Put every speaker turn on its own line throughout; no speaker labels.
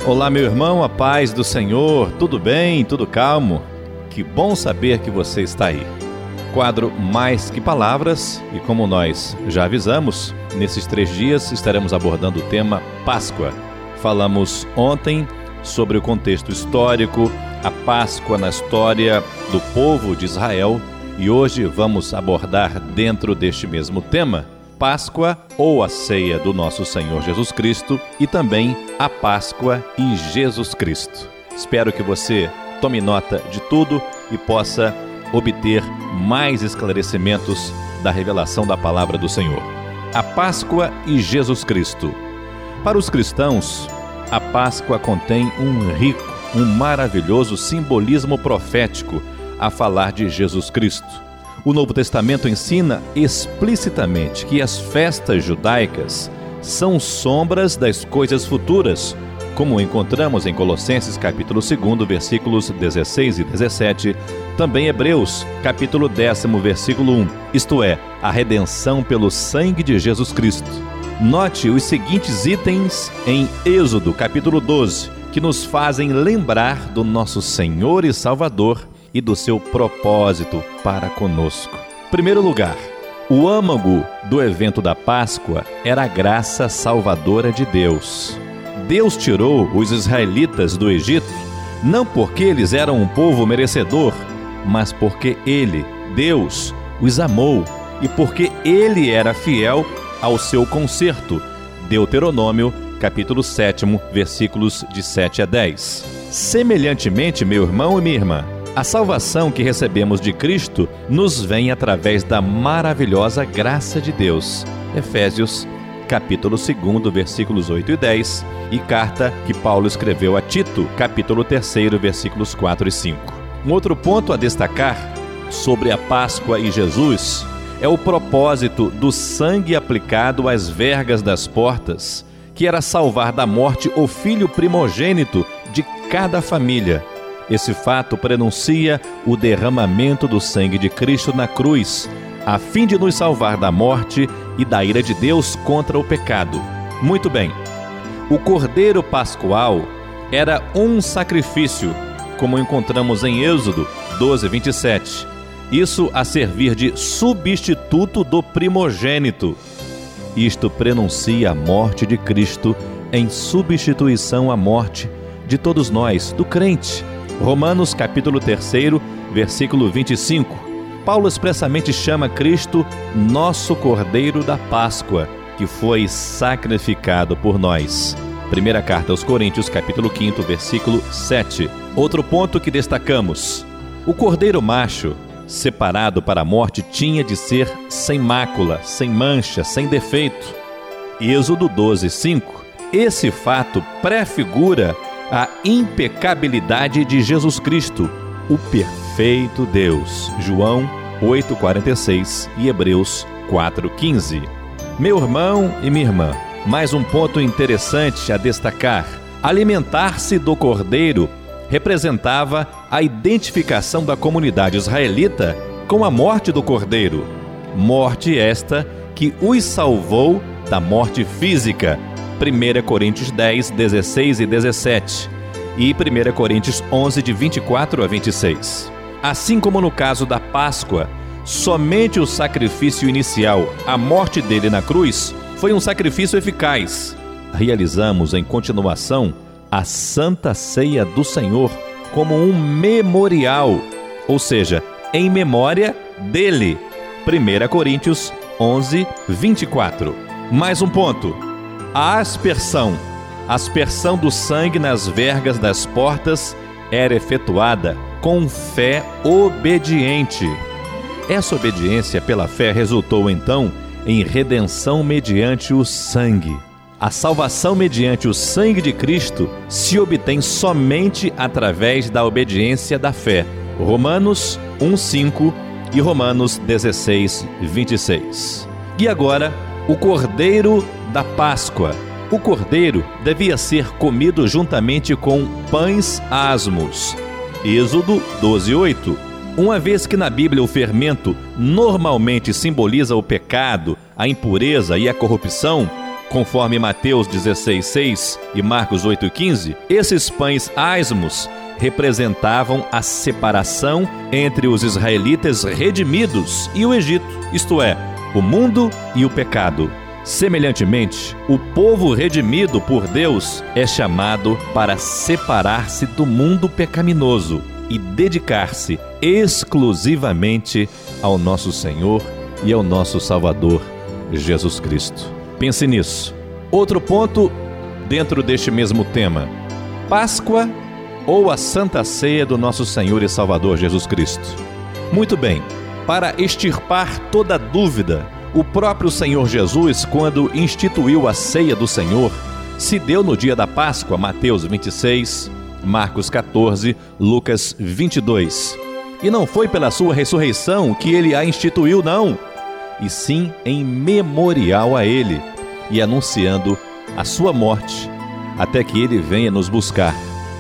Olá, meu irmão, a paz do Senhor, tudo bem, tudo calmo? Que bom saber que você está aí. Quadro Mais Que Palavras, e como nós já avisamos, nesses 3 dias estaremos abordando o tema Páscoa. Falamos ontem sobre o contexto histórico, a Páscoa na história do povo de Israel, e hoje vamos abordar dentro deste mesmo tema Páscoa ou a ceia do nosso Senhor Jesus Cristo e também a Páscoa e Jesus Cristo. Espero que você tome nota de tudo e possa obter mais esclarecimentos da revelação da palavra do Senhor. A Páscoa e Jesus Cristo. Para os cristãos, a Páscoa contém um rico, um maravilhoso simbolismo profético a falar de Jesus Cristo. O Novo Testamento ensina explicitamente que as festas judaicas são sombras das coisas futuras, como encontramos em Colossenses capítulo 2, versículos 16 e 17, também Hebreus capítulo 10, versículo 1, isto é, a redenção pelo sangue de Jesus Cristo. Note os seguintes itens em Êxodo capítulo 12, que nos fazem lembrar do nosso Senhor e Salvador e do seu propósito para conosco. Primeiro lugar, o âmago do evento da Páscoa era a graça salvadora de Deus. Deus tirou os israelitas do Egito, não porque eles eram um povo merecedor, mas porque Ele, Deus, os amou e porque Ele era fiel ao seu concerto. Deuteronômio, capítulo 7, versículos de 7 a 10. Semelhantemente, meu irmão e minha irmã, a salvação que recebemos de Cristo nos vem através da maravilhosa graça de Deus. Efésios, capítulo 2, versículos 8 e 10, e carta que Paulo escreveu a Tito, capítulo 3, versículos 4 e 5. Um outro ponto a destacar sobre a Páscoa e Jesus é o propósito do sangue aplicado às vergas das portas, que era salvar da morte o filho primogênito de cada família. Esse fato prenuncia o derramamento do sangue de Cristo na cruz, a fim de nos salvar da morte e da ira de Deus contra o pecado. Muito bem, o Cordeiro Pascual era um sacrifício, como encontramos em Êxodo 12, 27. Isso a servir de substituto do primogênito. Isto prenuncia a morte de Cristo em substituição à morte de todos nós, do crente. Romanos capítulo 3, versículo 25. Paulo expressamente chama Cristo nosso Cordeiro da Páscoa, que foi sacrificado por nós. Primeira carta aos Coríntios, capítulo 5, versículo 7. Outro ponto que destacamos: o cordeiro macho, separado para a morte, tinha de ser sem mácula, sem mancha, sem defeito. Êxodo 12, 5. Esse fato prefigura a impecabilidade de Jesus Cristo, o perfeito Deus. João 8,46 e Hebreus 4,15. Meu irmão e minha irmã, mais um ponto interessante a destacar: alimentar-se do cordeiro representava a identificação da comunidade israelita com a morte do cordeiro. Morte esta que os salvou da morte física. 1 Coríntios 10, 16 e 17 e 1 Coríntios 11, de 24 a 26. Assim como no caso da Páscoa, somente o sacrifício inicial, a morte dele na cruz, foi um sacrifício eficaz. Realizamos em continuação a Santa Ceia do Senhor como um memorial, ou seja, em memória dele. 1 Coríntios 11, 24. Mais um ponto: a aspersão do sangue nas vergas das portas era efetuada com fé obediente. Essa obediência pela fé resultou então em redenção mediante o sangue. A salvação mediante o sangue de Cristo se obtém somente através da obediência da fé. Romanos 1,5 e Romanos 16, 26. E agora, o Cordeiro da Páscoa. O cordeiro devia ser comido juntamente com pães asmos. Êxodo 12:8. Uma vez que na Bíblia o fermento normalmente simboliza o pecado, a impureza e a corrupção, Conforme Mateus 16:6 e Marcos 8:15, esses pães asmos representavam a separação entre os israelitas redimidos e o Egito, isto é, o mundo e o pecado. Semelhantemente, o povo redimido por Deus é chamado para separar-se do mundo pecaminoso e dedicar-se exclusivamente ao nosso Senhor e ao nosso Salvador, Jesus Cristo. Pense nisso. Outro ponto dentro deste mesmo tema: Páscoa ou a Santa Ceia do nosso Senhor e Salvador Jesus Cristo. Muito bem, para extirpar toda dúvida, o próprio Senhor Jesus, quando instituiu a ceia do Senhor, se deu no dia da Páscoa, Mateus 26, Marcos 14, Lucas 22. E não foi pela sua ressurreição que ele a instituiu, não, e sim em memorial a ele e anunciando a sua morte, até que ele venha nos buscar.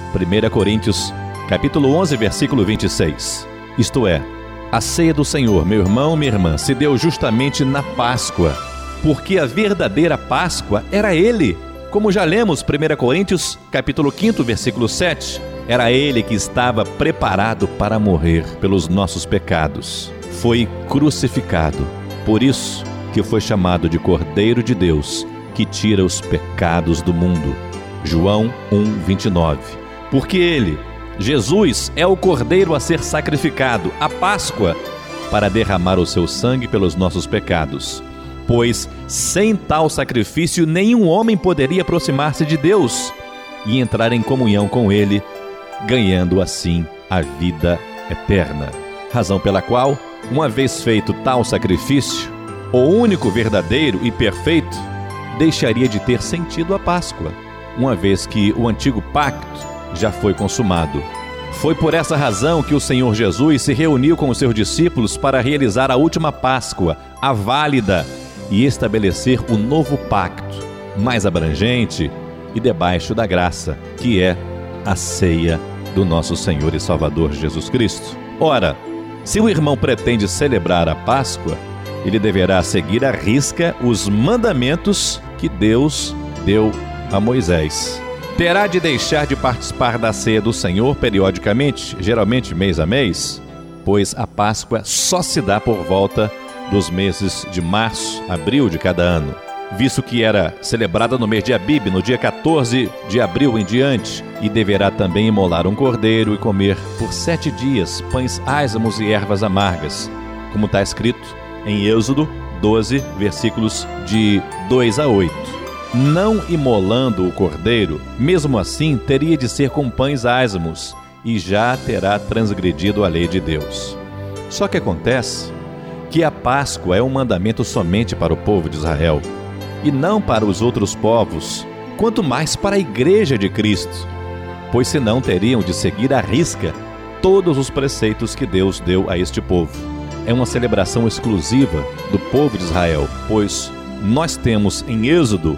1 Coríntios, capítulo 11, versículo 26. Isto é, a ceia do Senhor, meu irmão, minha irmã, se deu justamente na Páscoa, porque a verdadeira Páscoa era Ele. Como já lemos 1 Coríntios, capítulo 5, versículo 7, era Ele que estava preparado para morrer pelos nossos pecados. Foi crucificado, por isso que foi chamado de Cordeiro de Deus, que tira os pecados do mundo. João 1:29. Porque Ele, Jesus, é o Cordeiro a ser sacrificado, a Páscoa, para derramar o seu sangue pelos nossos pecados. Pois, sem tal sacrifício, nenhum homem poderia aproximar-se de Deus e entrar em comunhão com Ele, ganhando assim a vida eterna. Razão pela qual, uma vez feito tal sacrifício, o único verdadeiro e perfeito, deixaria de ter sentido a Páscoa, uma vez que o antigo pacto já foi consumado. Foi por essa razão que o Senhor Jesus se reuniu com os seus discípulos para realizar a última Páscoa, a válida, e estabelecer o novo pacto, mais abrangente e debaixo da graça, que é a ceia do nosso Senhor e Salvador Jesus Cristo. Ora, se o irmão pretende celebrar a Páscoa, ele deverá seguir à risca os mandamentos que Deus deu a Moisés. Terá de deixar de participar da ceia do Senhor periodicamente, geralmente mês a mês, pois a Páscoa só se dá por volta dos meses de março, abril de cada ano, visto que era celebrada no mês de Abib, no dia 14 de abril em diante, e deverá também imolar um cordeiro e comer por 7 dias pães asmos e ervas amargas, como está escrito em Êxodo 12, versículos de 2 a 8. Não imolando o cordeiro, mesmo assim teria de ser com pães asmos, e já terá transgredido a lei de Deus. Só que acontece que a Páscoa é um mandamento somente para o povo de Israel, e não para os outros povos, quanto mais para a Igreja de Cristo, pois senão teriam de seguir à risca todos os preceitos que Deus deu a este povo. É uma celebração exclusiva do povo de Israel, pois nós temos em Êxodo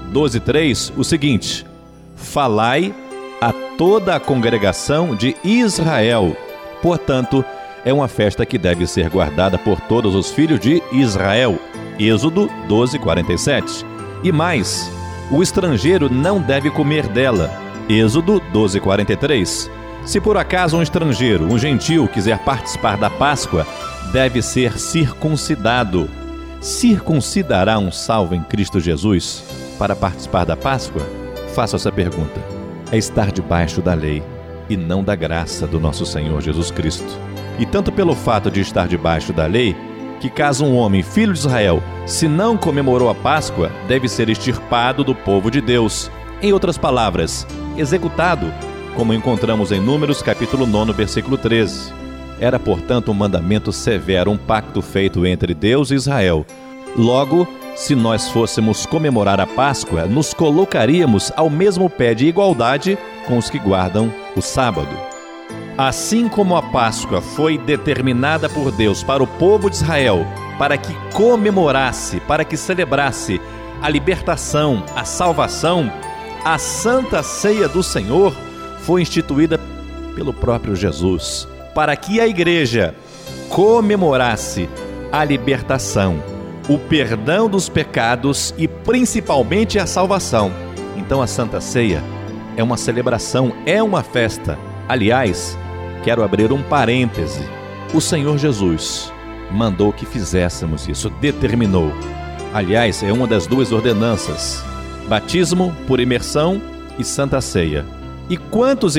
12:3 o seguinte: falai a toda a congregação de Israel. Portanto, é uma festa que deve ser guardada por todos os filhos de Israel. Êxodo 12:47. E mais, o estrangeiro não deve comer dela. Êxodo 12:43. Se por acaso um estrangeiro, um gentil, quiser participar da Páscoa, deve ser circuncidado. Circuncidará um salvo em Cristo Jesus para participar da Páscoa? Faço essa pergunta. É estar debaixo da lei e não da graça do nosso Senhor Jesus Cristo. E tanto pelo fato de estar debaixo da lei, que caso um homem, filho de Israel, se não comemorou a Páscoa, deve ser extirpado do povo de Deus. Em outras palavras, executado, como encontramos em Números capítulo 9, versículo 13. Era, portanto, um mandamento severo, um pacto feito entre Deus e Israel. Logo, se nós fôssemos comemorar a Páscoa, nos colocaríamos ao mesmo pé de igualdade com os que guardam o sábado. Assim como a Páscoa foi determinada por Deus para o povo de Israel, para que comemorasse, para que celebrasse a libertação, a salvação, a Santa Ceia do Senhor foi instituída pelo próprio Jesus, para que a Igreja comemorasse a libertação, o perdão dos pecados e principalmente a salvação. Então a Santa Ceia é uma celebração, é uma festa. Aliás, quero abrir um parêntese. O Senhor Jesus mandou que fizéssemos isso, determinou. Aliás, é uma das duas ordenanças: batismo por imersão e Santa Ceia. E quantos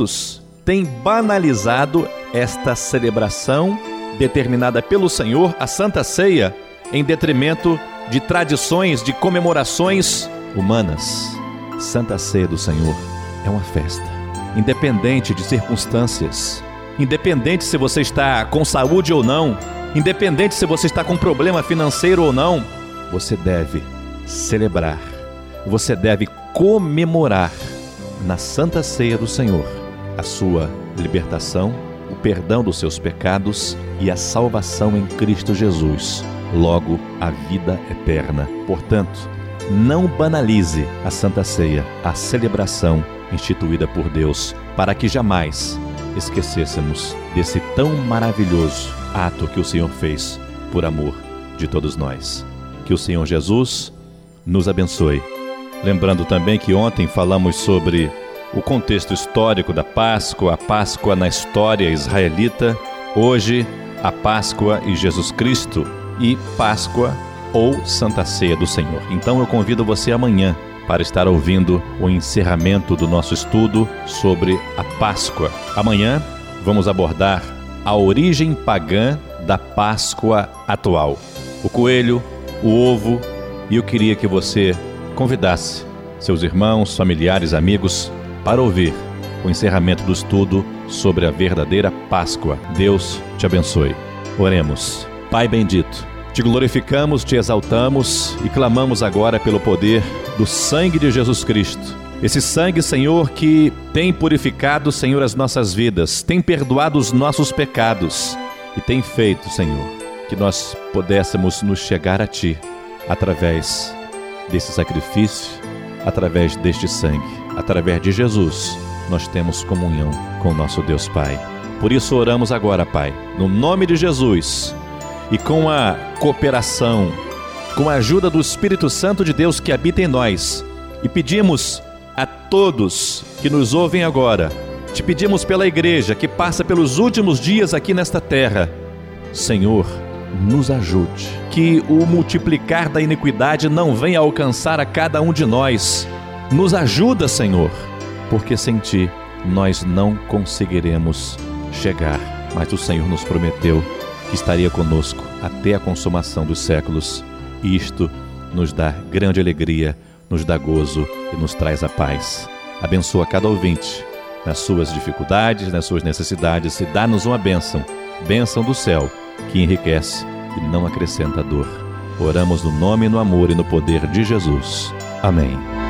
têm banalizado esta celebração determinada pelo Senhor, a Santa Ceia, em detrimento de tradições, de comemorações humanas. Santa Ceia do Senhor é uma festa, independente de circunstâncias, independente se você está com saúde ou não, independente se você está com problema financeiro ou não, você deve celebrar, você deve comemorar na Santa Ceia do Senhor a sua libertação, o perdão dos seus pecados e a salvação em Cristo Jesus, logo a vida eterna. Portanto, não banalize a Santa Ceia, a celebração instituída por Deus, para que jamais esquecêssemos desse tão maravilhoso ato que o Senhor fez por amor de todos nós. Que o Senhor Jesus nos abençoe. Lembrando também que ontem falamos sobre o contexto histórico da Páscoa, a Páscoa na história israelita, hoje a Páscoa e Jesus Cristo e Páscoa ou Santa Ceia do Senhor. Então eu convido você amanhã para estar ouvindo o encerramento do nosso estudo sobre a Páscoa. Amanhã vamos abordar a origem pagã da Páscoa atual. O coelho, o ovo, e eu queria que você convidasse seus irmãos, familiares, amigos para ouvir o encerramento do estudo sobre a verdadeira Páscoa. Deus te abençoe. Oremos. Pai bendito, te glorificamos, te exaltamos e clamamos agora pelo poder do sangue de Jesus Cristo. Esse sangue, Senhor, que tem purificado, Senhor, as nossas vidas, tem perdoado os nossos pecados e tem feito, Senhor, que nós pudéssemos nos chegar a Ti através desse sacrifício, através deste sangue. Através de Jesus, nós temos comunhão com o nosso Deus Pai. Por isso oramos agora, Pai, no nome de Jesus e com a cooperação, com a ajuda do Espírito Santo de Deus que habita em nós. E pedimos a todos que nos ouvem agora, te pedimos pela igreja que passa pelos últimos dias aqui nesta terra. Senhor, nos ajude, que o multiplicar da iniquidade não venha alcançar a cada um de nós. Nos ajuda, Senhor, porque sem Ti nós não conseguiremos chegar. Mas o Senhor nos prometeu que estaria conosco até a consumação dos séculos. E isto nos dá grande alegria, nos dá gozo e nos traz a paz. Abençoa cada ouvinte nas suas dificuldades, nas suas necessidades e dá-nos uma bênção, bênção do céu, que enriquece e não acrescenta dor. Oramos no nome, no amor e no poder de Jesus. Amém.